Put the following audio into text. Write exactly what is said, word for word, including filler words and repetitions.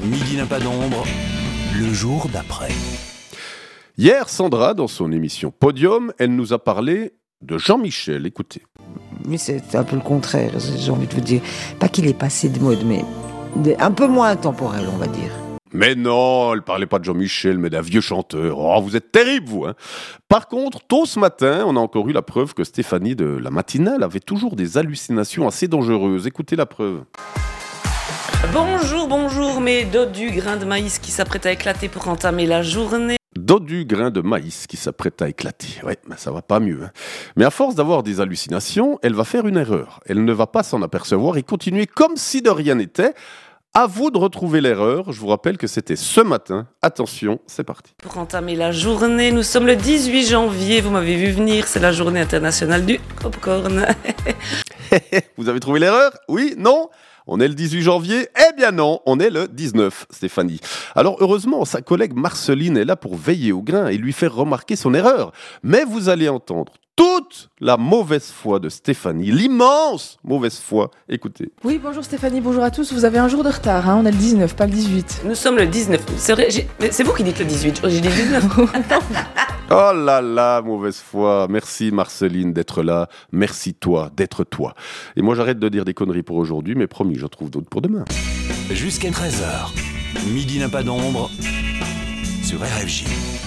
Midi n'a pas d'ombre, le jour d'après. Hier, Sandra, dans son émission Podium, elle nous a parlé de Jean-Michel. Écoutez. Mais c'est un peu le contraire, j'ai envie de vous dire. Pas qu'il est passé de mode, mais un peu moins intemporel, on va dire. Mais non, elle parlait pas de Jean-Michel, mais d'un vieux chanteur. Oh, vous êtes terrible, vous, hein. Par contre, tôt ce matin, on a encore eu la preuve que Stéphanie de la matinale avait toujours des hallucinations assez dangereuses. Écoutez la preuve. Bonjour, bonjour, mes dos du grain de maïs qui s'apprête à éclater pour entamer la journée. Dos du grain de maïs qui s'apprête à éclater. Ouais, ben ça va pas mieux. Hein. Mais à force d'avoir des hallucinations, elle va faire une erreur. Elle ne va pas s'en apercevoir et continuer comme si de rien n'était. À vous de retrouver l'erreur. Je vous rappelle que c'était ce matin. Attention, c'est parti. Pour entamer la journée, nous sommes le dix-huit janvier. Vous m'avez vu venir, c'est la journée internationale du popcorn. Vous avez trouvé l'erreur ? Oui ? Non ? On est le dix-huit janvier ? Eh bien non, on est le dix-neuf, Stéphanie. Alors heureusement, sa collègue Marceline est là pour veiller au grain et lui faire remarquer son erreur. Mais vous allez entendre toute la mauvaise foi de Stéphanie, l'immense mauvaise foi. Écoutez. Oui, bonjour Stéphanie, bonjour à tous. Vous avez un jour de retard, hein, on est le dix-neuf, pas le dix-huit. Nous sommes le dix-neuf. C'est vrai, j'ai... mais c'est vous qui dites le dix-huit. J'ai dit le dix-neuf. Oh là là, mauvaise foi. Merci Marceline d'être là. Merci toi d'être toi. Et moi j'arrête de dire des conneries pour aujourd'hui, mais promis, j'en trouve d'autres pour demain. Jusqu'à treize heures, Midi n'a pas d'ombre sur R F J.